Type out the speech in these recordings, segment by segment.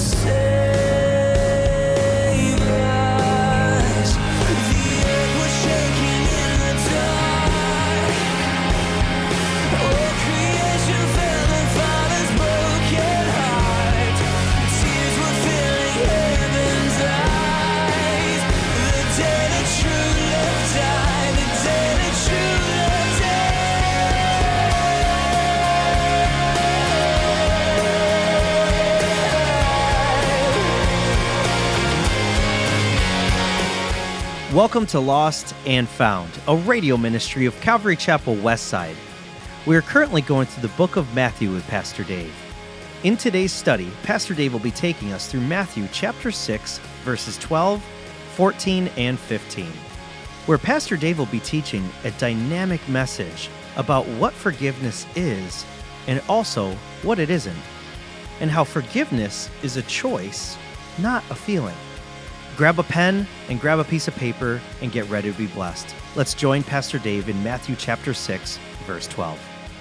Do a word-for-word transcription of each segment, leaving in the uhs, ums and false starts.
Welcome to Lost and Found, a radio ministry of Calvary Chapel Westside. We are currently going through the book of Matthew with Pastor Dave. In today's study, Pastor Dave will be taking us through Matthew chapter six, verses twelve, fourteen, and fifteen, where Pastor Dave will be teaching a dynamic message about what forgiveness is and also what it isn't, and how forgiveness is a choice, not a feeling. Grab a pen and grab a piece of paper and get ready to be blessed. Let's join Pastor Dave in Matthew chapter six, verse twelve.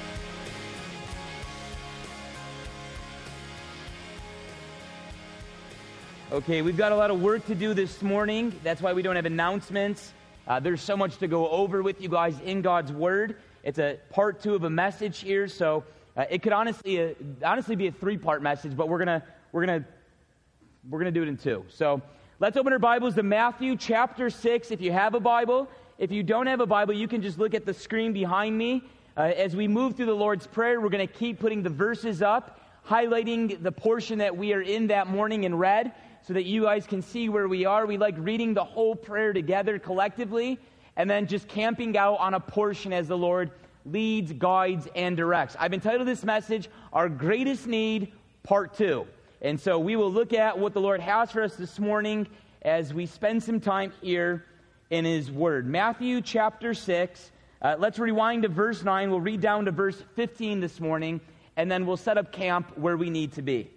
Okay, we've got a lot of work to do this morning. That's why we don't have announcements. Uh, there's so much to go over with you guys in God's Word. It's a part two of a message here, so uh, it could honestly uh, honestly be a three-part message, but we're gonna we're gonna we're gonna do it in two. So let's open our Bibles to Matthew chapter six. If you have a Bible, if you don't have a Bible, you can just look at the screen behind me. Uh, as we move through the Lord's Prayer, we're going to keep putting the verses up, highlighting the portion that we are in that morning in red, so that you guys can see where we are. We like reading the whole prayer together collectively, and then just camping out on a portion as the Lord leads, guides, and directs. I've entitled this message, Our Greatest Need, Part two. And so we will look at what the Lord has for us this morning as we spend some time here in His Word. Matthew chapter six, uh, let's rewind to verse nine. We'll read down to verse fifteen this morning, and then we'll set up camp where we need to be.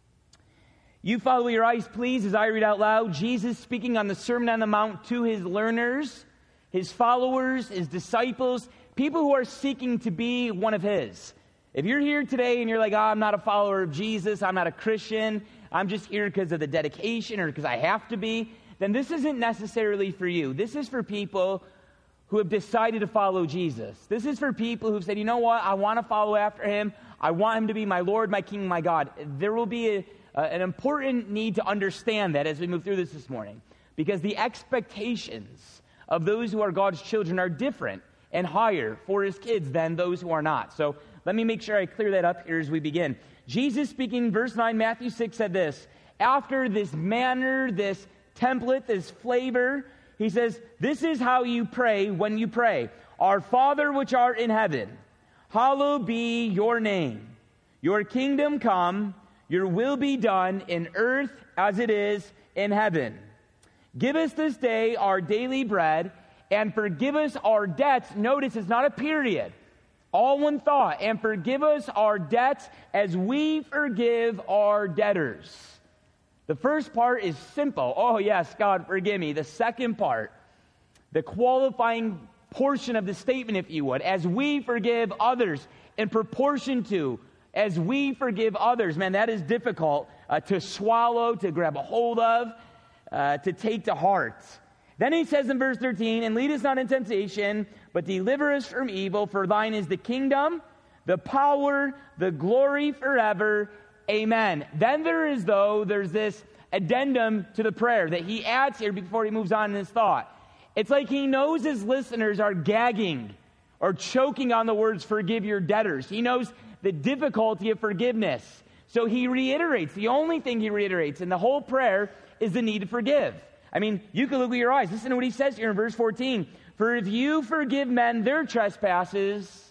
You follow your eyes, please, as I read out loud. Jesus speaking on the Sermon on the Mount to His learners, His followers, His disciples, people who are seeking to be one of His. If you're here today and you're like, oh, I'm not a follower of Jesus, I'm not a Christian, I'm just here because of the dedication or because I have to be, then this isn't necessarily for you. This is for people who have decided to follow Jesus. This is for people who've said, you know what, I want to follow after Him. I want Him to be my Lord, my King, my God. There will be a, uh, an important need to understand that as we move through this this morning, because the expectations of those who are God's children are different and higher for His kids than those who are not. So let me make sure I clear that up here as we begin. Jesus speaking, verse nine, Matthew six said this, after this manner, this template, this flavor, He says, this is how you pray when you pray. Our Father which art in heaven, hallowed be your name. Your kingdom come, your will be done in earth as it is in heaven. Give us this day our daily bread, and forgive us our debts. Notice it's not a period. All one thought. And forgive us our debts as we forgive our debtors. The first part is simple. Oh, yes, God, forgive me. The second part, the qualifying portion of the statement, if you would, as we forgive others in proportion to, as we forgive others. Man, that is difficult uh, to swallow, to grab a hold of, uh, to take to heart. Then He says in verse thirteen, and lead us not in temptation, but deliver us from evil, for thine is the kingdom, the power, the glory forever. Amen. Then there is, though, there's this addendum to the prayer that He adds here before He moves on in His thought. It's like He knows His listeners are gagging or choking on the words, forgive your debtors. He knows the difficulty of forgiveness. So He reiterates, the only thing He reiterates in the whole prayer is the need to forgive. I mean, you can look with your eyes. Listen to what He says here in verse fourteen. For if you forgive men their trespasses,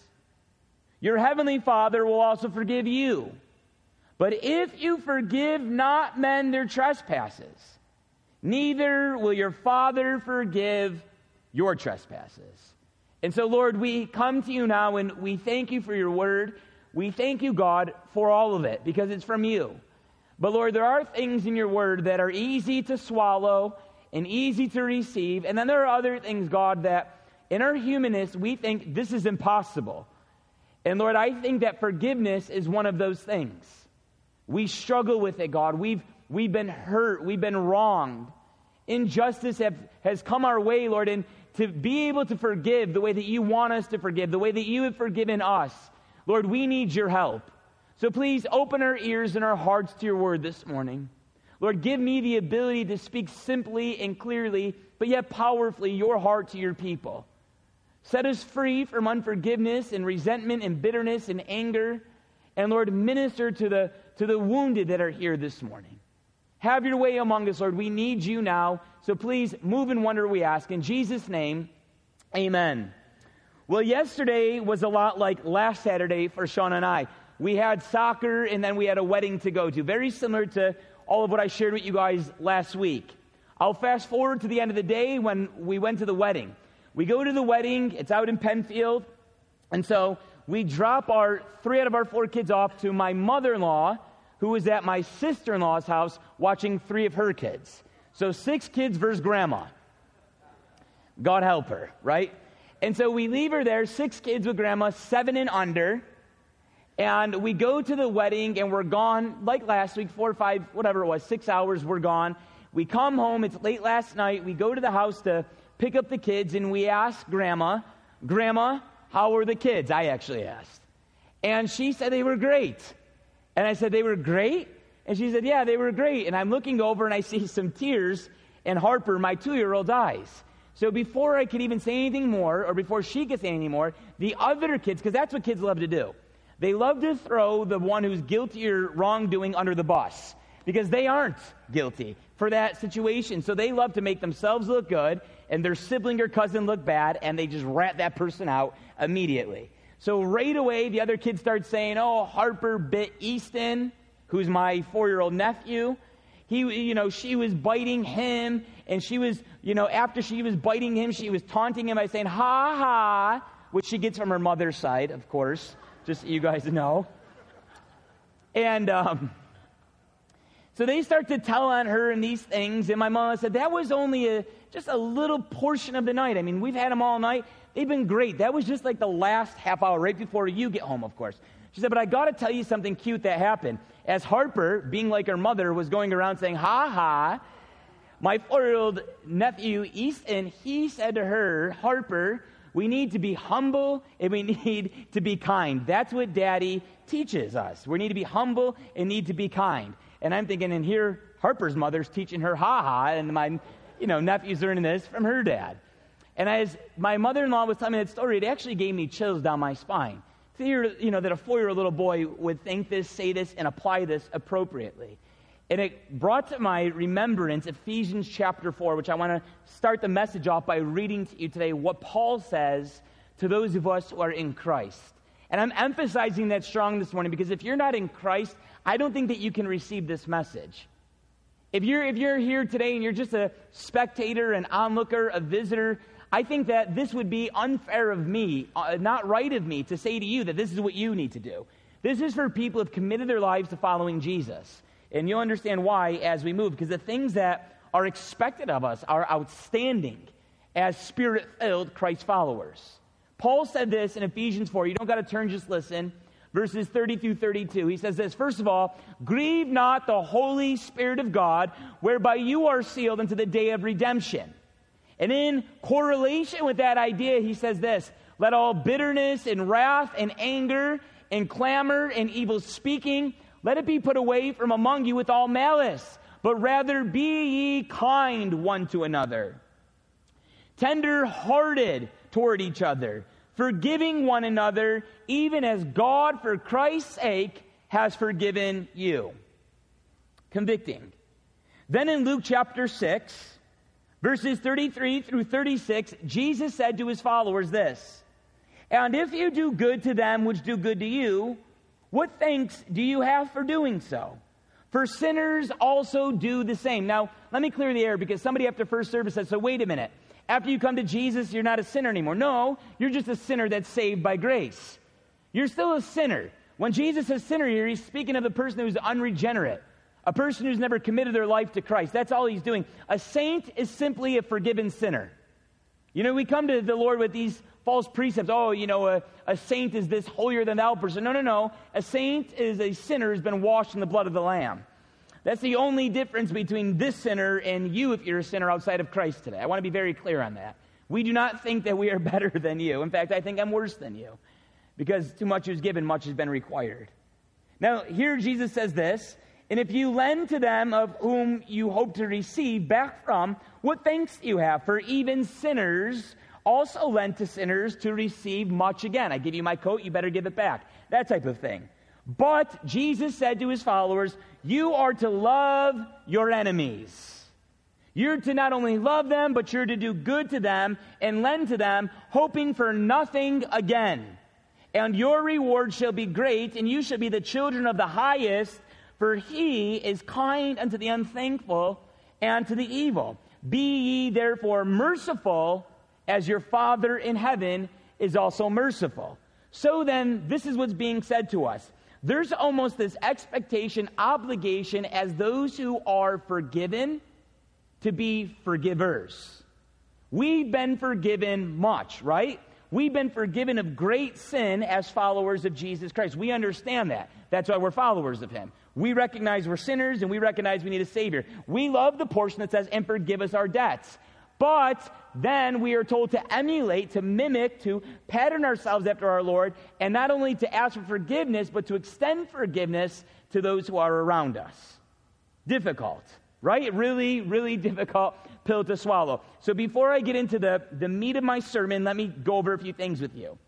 your heavenly Father will also forgive you. But if you forgive not men their trespasses, neither will your Father forgive your trespasses. And so, Lord, we come to you now and we thank you for your word. We thank you, God, for all of it because it's from you. But, Lord, there are things in your word that are easy to swallow and easy to receive. And then there are other things, God, that in our humanness, we think this is impossible. And Lord, I think that forgiveness is one of those things. We struggle with it, God. We've We've been hurt. We've been wronged. Injustice have, has come our way, Lord, and to be able to forgive the way that you want us to forgive, the way that you have forgiven us, Lord, we need your help. So please open our ears and our hearts to your word this morning. Lord, give me the ability to speak simply and clearly, but yet powerfully, your heart to your people. Set us free from unforgiveness and resentment and bitterness and anger. And Lord, minister to the, to the wounded that are here this morning. Have your way among us, Lord. We need you now. So please move in wonder, we ask. In Jesus' name, amen. Well, yesterday was a lot like last Saturday for Sean and I. We had soccer and then we had a wedding to go to. Very similar to all of what I shared with you guys last week. I'll fast forward to the end of the day when we went to the wedding. We go to the wedding. It's out in Penfield. And so we drop our three out of our four kids off to my mother-in-law, who was at my sister-in-law's house watching three of her kids. So six kids versus grandma. God help her, right? And so we leave her there, six kids with grandma, seven and under. And we go to the wedding, and we're gone, like last week, four or five, whatever it was, six hours, we're gone. We come home, it's late last night. We go to the house to pick up the kids, and we ask Grandma, Grandma, how were the kids? I actually asked. And she said they were great. And I said, they were great? And she said, yeah, they were great. And I'm looking over, and I see some tears, and Harper, my two-year-old, eyes. So before I could even say anything more, or before she could say anything more, the other kids, because that's what kids love to do, they love to throw the one who's guilty or wrongdoing under the bus, because they aren't guilty for that situation. So they love to make themselves look good and their sibling or cousin look bad, and they just rat that person out immediately. So right away, the other kids start saying, oh, Harper bit Easton, who's my four-year-old nephew. He, you know, she was biting him, and she was, you know, after she was biting him, she was taunting him by saying, ha, ha, which she gets from her mother's side, of course, just so you guys know. And, um... So they start to tell on her and these things, and my mom said, that was only a, just a little portion of the night. I mean, we've had them all night. They've been great. That was just like the last half hour, right before you get home, of course. She said, but I got to tell you something cute that happened. As Harper, being like her mother, was going around saying, ha, ha, my four-year-old nephew, Easton, he said to her, Harper, we need to be humble and we need to be kind. That's what Daddy teaches us. We need to be humble and need to be kind. And I'm thinking, and here Harper's mother's teaching her ha-ha, and my, you know, nephew's learning this from her dad. And as my mother-in-law was telling me that story, it actually gave me chills down my spine. To hear, you know, that a four-year-old little boy would think this, say this, and apply this appropriately. And it brought to my remembrance Ephesians chapter four, which I want to start the message off by reading to you today what Paul says to those of us who are in Christ. And I'm emphasizing that strong this morning because if you're not in Christ, I don't think that you can receive this message. If you're if you're here today and you're just a spectator, an onlooker, a visitor, I think that this would be unfair of me, uh, not right of me, to say to you that this is what you need to do. This is for people who have committed their lives to following Jesus. And you'll understand why as we move, because the things that are expected of us are outstanding as Spirit-filled Christ followers. Paul said this in Ephesians four. You don't got to turn, just listen. Verses thirty through thirty-two. He says this, first of all, grieve not the Holy Spirit of God, whereby you are sealed unto the day of redemption. And in correlation with that idea, he says this, let all bitterness and wrath and anger and clamor and evil speaking, let it be put away from among you with all malice, but rather be ye kind one to another, tender-hearted toward each other, forgiving one another, even as God, for Christ's sake, has forgiven you. Convicting. Then in Luke chapter six, verses thirty-three through thirty-six, Jesus said to his followers this, and if you do good to them which do good to you, what thanks do you have for doing so? For sinners also do the same. Now, let me clear the air, because somebody after first service said, so wait a minute. After you come to Jesus, you're not a sinner anymore. No, you're just a sinner that's saved by grace. You're still a sinner. When Jesus says sinner here, he's speaking of the person who's unregenerate, a person who's never committed their life to Christ. That's all he's doing. A saint is simply a forgiven sinner. You know, we come to the Lord with these false precepts. Oh, you know, a, a saint is this holier than thou person. No, no, no. A saint is a sinner who's been washed in the blood of the Lamb. That's the only difference between this sinner and you if you're a sinner outside of Christ today. I want to be very clear on that. We do not think that we are better than you. In fact, I think I'm worse than you, because too much is given, much has been required. Now, here Jesus says this, and if you lend to them of whom you hope to receive back from, what thanks do you have? For even sinners also lend to sinners to receive much again. I give you my coat, you better give it back. That type of thing. But Jesus said to his followers, you are to love your enemies. You're to not only love them, but you're to do good to them and lend to them, hoping for nothing again. And your reward shall be great, and you shall be the children of the highest, for he is kind unto the unthankful and to the evil. Be ye therefore merciful, as your Father in heaven is also merciful. So then, this is what's being said to us. There's almost this expectation, obligation, as those who are forgiven, to be forgivers. We've been forgiven much, right? We've been forgiven of great sin as followers of Jesus Christ. We understand that. That's why we're followers of him. We recognize we're sinners, and we recognize we need a Savior. We love the portion that says, and forgive us our debts. But then we are told to emulate, to mimic, to pattern ourselves after our Lord, and not only to ask for forgiveness, but to extend forgiveness to those who are around us. Difficult, right? Really, really difficult pill to swallow. So before I get into the, the meat of my sermon, let me go over a few things with you.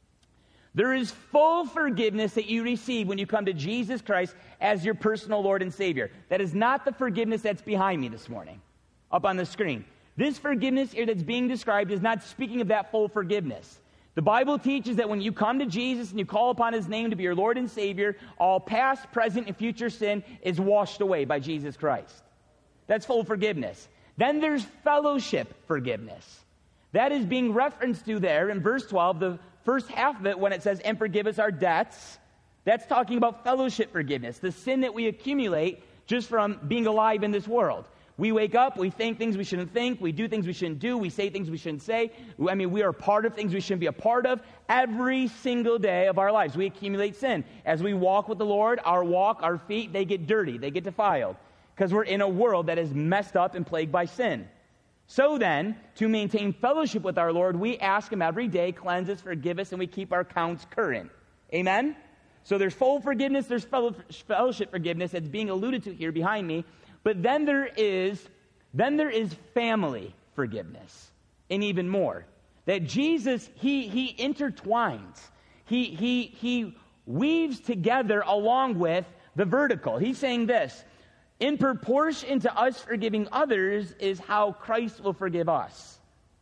There is full forgiveness that you receive when you come to Jesus Christ as your personal Lord and Savior. That is not the forgiveness that's behind me this morning, up on the screen. This forgiveness here that's being described is not speaking of that full forgiveness. The Bible teaches that when you come to Jesus and you call upon his name to be your Lord and Savior, all past, present, and future sin is washed away by Jesus Christ. That's full forgiveness. Then there's fellowship forgiveness. That is being referenced to there in verse twelve, the first half of it, when it says, and forgive us our debts. That's talking about fellowship forgiveness, the sin that we accumulate just from being alive in this world. We wake up, we think things we shouldn't think, we do things we shouldn't do, we say things we shouldn't say. I mean, we are part of things we shouldn't be a part of every single day of our lives. We accumulate sin. As we walk with the Lord, our walk, our feet, they get dirty, they get defiled, because we're in a world that is messed up and plagued by sin. So then, to maintain fellowship with our Lord, we ask him every day, cleanse us, forgive us, and we keep our counts current. Amen? So there's full forgiveness, there's fellowship forgiveness that's being alluded to here behind me. But then there is, then there is family forgiveness, and even more. That Jesus, he he intertwines, he he he weaves together along with the vertical. He's saying this: in proportion to us forgiving others is how Christ will forgive us.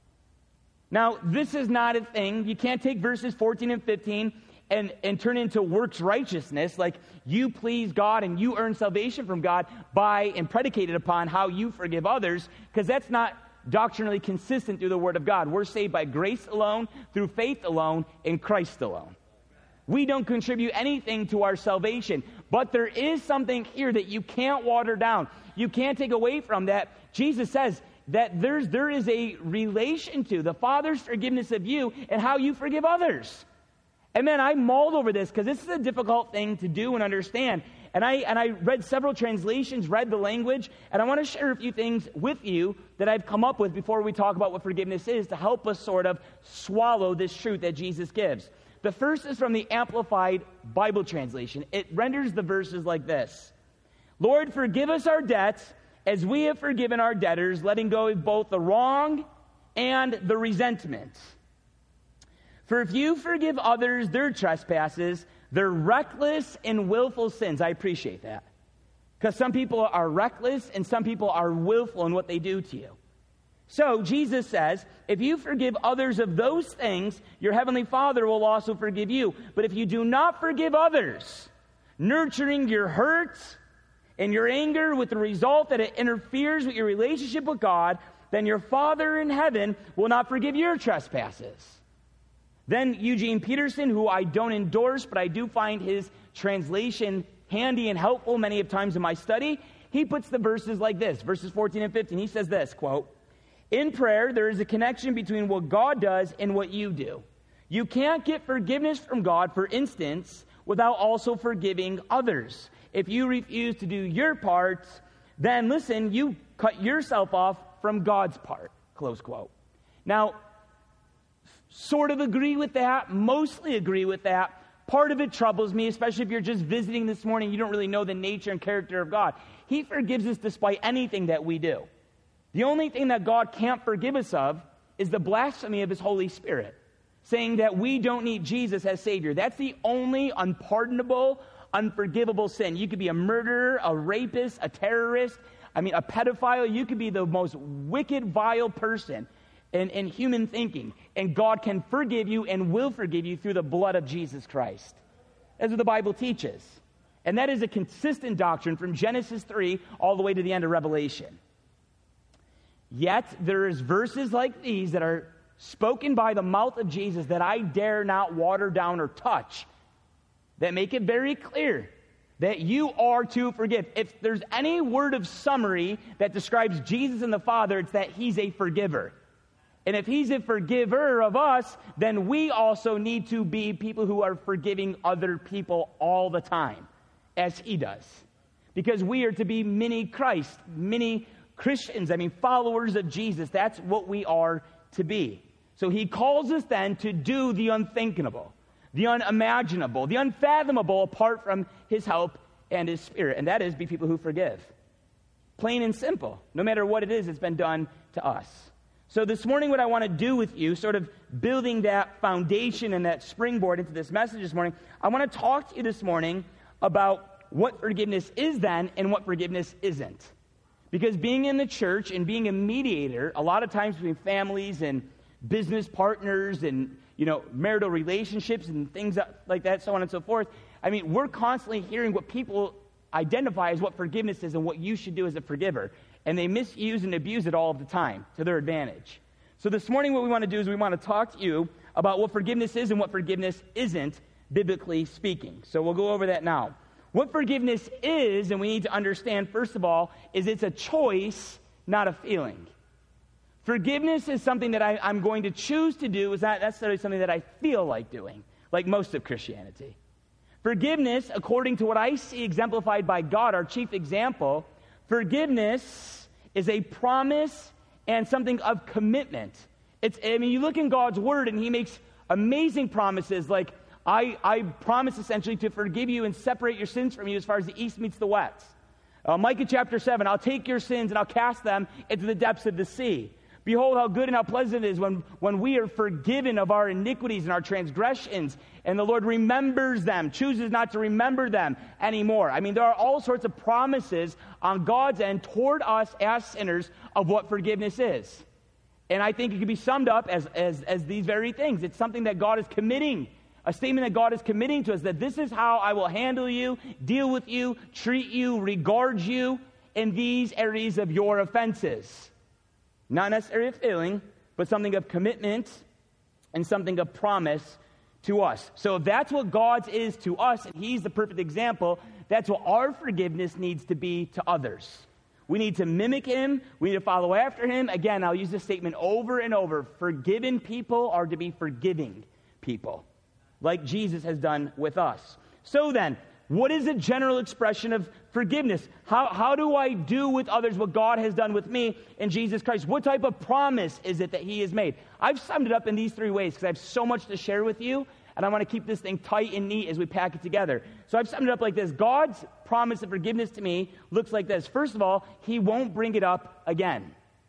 Now, this is not a thing. You can't take verses fourteen and fifteen and, and turn into works righteousness, like you please God and you earn salvation from God by and predicated upon how you forgive others, because that's not doctrinally consistent through the Word of God. We're saved by grace alone, through faith alone, in Christ alone. We don't contribute anything to our salvation, but there is something here that you can't water down. You can't take away from that. Jesus says that there's there is a relation to the Father's forgiveness of you and how you forgive others. And man, I mulled over this because this is a difficult thing to do and understand. And I and I read several translations, read the language, and I want to share a few things with you that I've come up with before we talk about what forgiveness is to help us sort of swallow this truth that Jesus gives. The first is from the Amplified Bible translation. It renders the verses like this: Lord, forgive us our debts as we have forgiven our debtors, letting go of both the wrong and the resentment. For if you forgive others their trespasses, their reckless and willful sins. I appreciate that. Because some people are reckless and some people are willful in what they do to you. So Jesus says, if you forgive others of those things, your heavenly Father will also forgive you. But if you do not forgive others, nurturing your hurt and your anger with the result that it interferes with your relationship with God, then your Father in heaven will not forgive your trespasses. Then Eugene Peterson, who I don't endorse, but I do find his translation handy and helpful many of times in my study, he puts the verses like this, verses fourteen and fifteen. He says this, quote, in prayer, there is a connection between what God does and what you do. You can't get forgiveness from God, for instance, without also forgiving others. If you refuse to do your part, then listen, you cut yourself off from God's part, close quote. Now, sort of agree with that, mostly agree with that. Part of it troubles me, especially if you're just visiting this morning, you don't really know the nature and character of God. He forgives us despite anything that we do. The only thing that God can't forgive us of is the blasphemy of his Holy Spirit, saying that we don't need Jesus as Savior. That's the only unpardonable, unforgivable sin. You could be a murderer, a rapist, a terrorist, I mean, a pedophile. You could be the most wicked, vile person in, in human thinking, and God can forgive you and will forgive you through the blood of Jesus Christ. That's what the Bible teaches. And that is a consistent doctrine from Genesis three all the way to the end of Revelation. Yet, there is verses like these that are spoken by the mouth of Jesus that I dare not water down or touch, that make it very clear that you are to forgive. If there's any word of summary that describes Jesus and the Father, it's that he's a forgiver. And if he's a forgiver of us, then we also need to be people who are forgiving other people all the time, as he does. Because we are to be mini Christ, mini Christians, I mean followers of Jesus. That's what we are to be. So he calls us then to do the unthinkable, the unimaginable, the unfathomable apart from his help and his Spirit. And that is be people who forgive. Plain and simple. No matter what it is, it's been done to us. So this morning what I want to do with you, sort of building that foundation and that springboard into this message this morning, I want to talk to you this morning about what forgiveness is then and what forgiveness isn't. Because being in the church and being a mediator, a lot of times between families and business partners and, you know, marital relationships and things like that, so on and so forth, I mean, we're constantly hearing what people identify as what forgiveness is and what you should do as a forgiver. And they misuse and abuse it all of the time to their advantage. So this morning what we want to do is we want to talk to you about what forgiveness is and what forgiveness isn't, biblically speaking. So we'll go over that now. What forgiveness is, and we need to understand, first of all, is it's a choice, not a feeling. Forgiveness is something that I, I'm going to choose to do. It's not necessarily something that I feel like doing, like most of Christianity. Forgiveness, according to what I see exemplified by God, our chief example, forgiveness is a promise and something of commitment. It's, I mean, you look in God's word and he makes amazing promises like, I, I promise essentially to forgive you and separate your sins from you as far as the east meets the west. Uh, Micah chapter seven, I'll take your sins and I'll cast them into the depths of the sea. Behold how good and how pleasant it is when, when we are forgiven of our iniquities and our transgressions, and the Lord remembers them, chooses not to remember them anymore. I mean, there are all sorts of promises on God's end toward us as sinners of what forgiveness is. And I think it can be summed up as, as, as these very things. It's something that God is committing, a statement that God is committing to us, that this is how I will handle you, deal with you, treat you, regard you in these areas of your offenses. Not necessarily a feeling, but something of commitment and something of promise to us. So if that's what God's is to us, and he's the perfect example, that's what our forgiveness needs to be to others. We need to mimic him. We need to follow after him. Again, I'll use this statement over and over. Forgiven people are to be forgiving people, like Jesus has done with us. So then, what is a general expression of forgiveness? How, how do I do with others what God has done with me in Jesus Christ? What type of promise is it that he has made? I've summed it up in these three ways because I have so much to share with you, and I want to keep this thing tight and neat as we pack it together. So I've summed it up like this. God's promise of forgiveness to me looks like this. First of all, he won't bring it up again.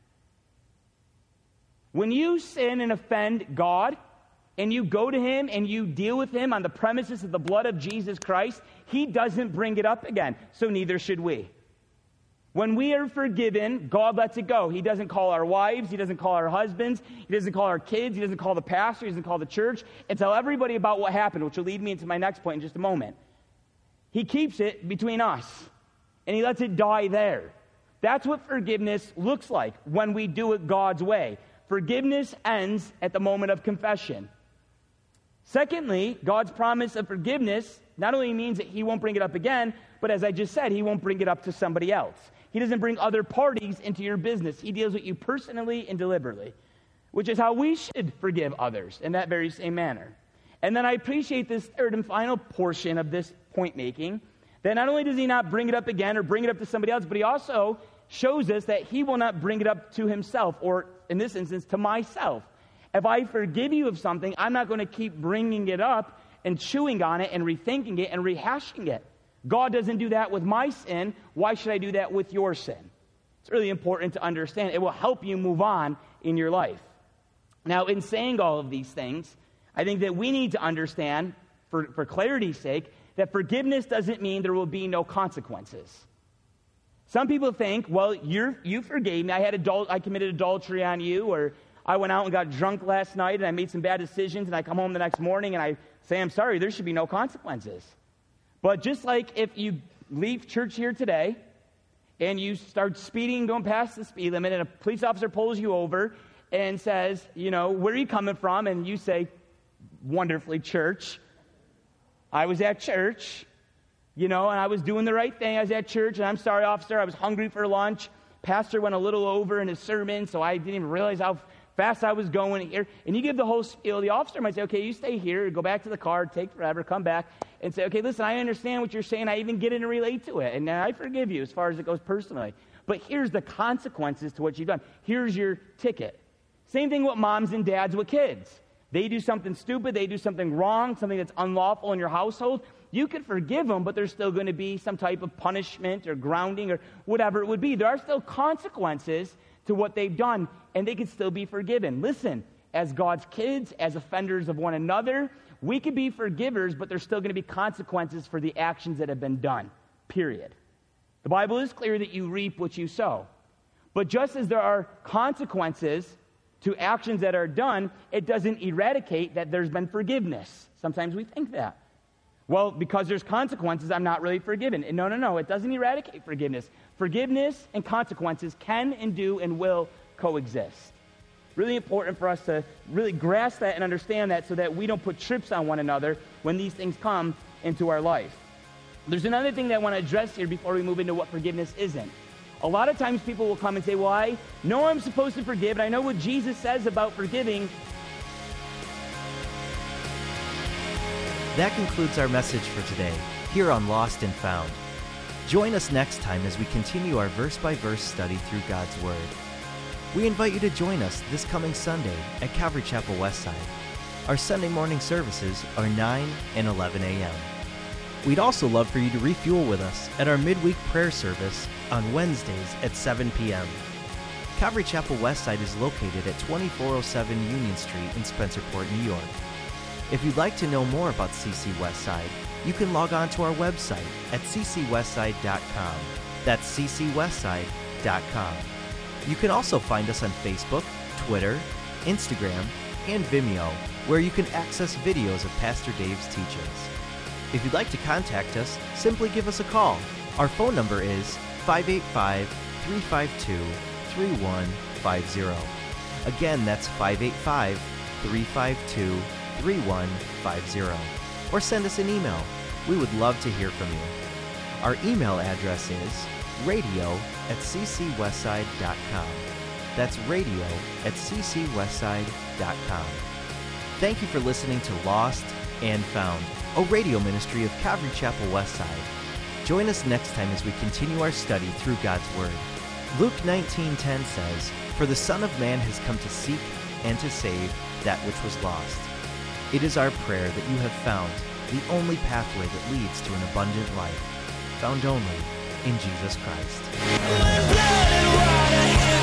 When you sin and offend God, and you go to him and you deal with him on the premises of the blood of Jesus Christ, he doesn't bring it up again. So neither should we. When we are forgiven, God lets it go. He doesn't call our wives. He doesn't call our husbands. He doesn't call our kids. He doesn't call the pastor. He doesn't call the church and tell everybody about what happened, which will lead me into my next point in just a moment. He keeps it between us, and he lets it die there. That's what forgiveness looks like when we do it God's way. Forgiveness ends at the moment of confession. Secondly, God's promise of forgiveness not only means that he won't bring it up again, but as I just said, he won't bring it up to somebody else. He doesn't bring other parties into your business. He deals with you personally and deliberately, which is how we should forgive others in that very same manner. And then I appreciate this third and final portion of this point making, That not only does he not bring it up again or bring it up to somebody else, but he also shows us that he will not bring it up to himself, or in this instance, to myself. If I forgive you of something, I'm not going to keep bringing it up and chewing on it and rethinking it and rehashing it. God doesn't do that with my sin. Why should I do that with your sin? It's really important to understand. It will help you move on in your life. Now, in saying all of these things, I think that we need to understand, for, for clarity's sake, that forgiveness doesn't mean there will be no consequences. Some people think, well, you're, you forgave me. I had adult, I committed adultery on you, or I went out and got drunk last night and I made some bad decisions, and I come home the next morning and I say, I'm sorry, there should be no consequences. But just like if you leave church here today and you start speeding, going past the speed limit, and a police officer pulls you over and says, you know, where are you coming from? And you say, wonderfully, church. I was at church, you know, and I was doing the right thing. I was at church, and I'm sorry, officer, I was hungry for lunch. Pastor went a little over in his sermon, so I didn't even realize how fast I was going here. And you give the whole spiel. The officer might say, okay, you stay here, go back to the car, take forever, come back, and say, okay, listen, I understand what you're saying. I even get in and relate to it, and I forgive you as far as it goes personally. But here's the consequences to what you've done. Here's your ticket. Same thing with moms and dads with kids. They do something stupid, they do something wrong, something that's unlawful in your household. You could forgive them, but there's still going to be some type of punishment or grounding or whatever it would be. There are still consequences to what they've done, and they can still be forgiven. Listen, as God's kids, as offenders of one another, we can be forgivers, but there's still going to be consequences for the actions that have been done, period. The Bible is clear that you reap what you sow. But just as there are consequences to actions that are done, it doesn't eradicate that there's been forgiveness. Sometimes we think that. Well, because there's consequences, I'm not really forgiven. And no, no, no, it doesn't eradicate forgiveness. Forgiveness and consequences can and do and will coexist. Really important for us to really grasp that and understand that so that we don't put trips on one another when these things come into our life. There's another thing that I want to address here before we move into what forgiveness isn't. A lot of times people will come and say, well, I know I'm supposed to forgive, and I know what Jesus says about forgiving. That concludes our message for today, here on Lost and Found. Join us next time as we continue our verse-by-verse study through God's Word. We invite you to join us this coming Sunday at Calvary Chapel Westside. Our Sunday morning services are nine and eleven a.m. We'd also love for you to refuel with us at our midweek prayer service on Wednesdays at seven p.m. Calvary Chapel Westside is located at twenty-four oh seven Union Street in Spencerport, New York. If you'd like to know more about C C Westside, you can log on to our website at c c westside dot com. That's c c westside dot com. You can also find us on Facebook, Twitter, Instagram, and Vimeo, where you can access videos of Pastor Dave's teachings. If you'd like to contact us, simply give us a call. Our phone number is five eight five, three five two, three one five zero. Again, that's five eight five, three five two, three one five zero. Or send us an email. We would love to hear from you. Our email address is radio at c c westside dot com. That's radio at c c westside dot com. Thank you for listening to Lost and Found, a radio ministry of Calvary Chapel Westside. Join us next time as we continue our study through God's Word. Luke nineteen ten says, "For the Son of Man has come to seek and to save that which was lost." It is our prayer that you have found the only pathway that leads to an abundant life, found only in Jesus Christ.